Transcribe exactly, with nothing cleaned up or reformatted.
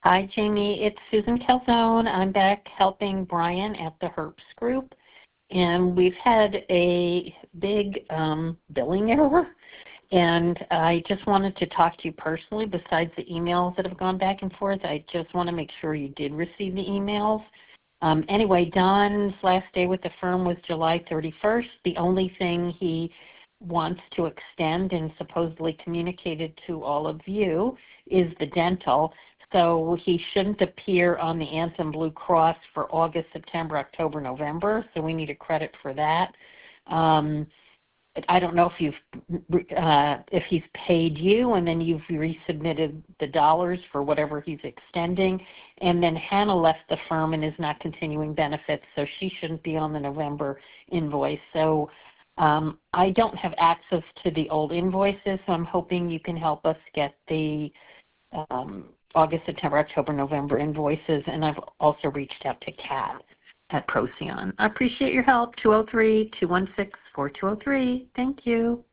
Hi, Jamie. It's Susan Calzone. I'm back helping Brian at the Herps Group, and we've had a big um, billing error, and I just wanted to talk to you personally. Besides the emails that have gone back and forth, I just want to make sure you did receive the emails. Um, anyway, Don's last day with the firm was July thirty-first. The only thing he wants to extend and supposedly communicated to all of you is the dental. So he shouldn't appear on the Anthem Blue Cross for August, September, October, November. So we need a credit for that. Um, I don't know if you've uh, if he's paid you and then you've resubmitted the dollars for whatever he's extending. And then Hannah left the firm and is not continuing benefits, so she shouldn't be on the November invoice. So um, I don't have access to the old invoices, so I'm hoping you can help us get the um, August, September, October, November invoices. And I've also reached out to Kat at Procyon. I appreciate your help. two oh three, two one six, four two oh three. Thank you.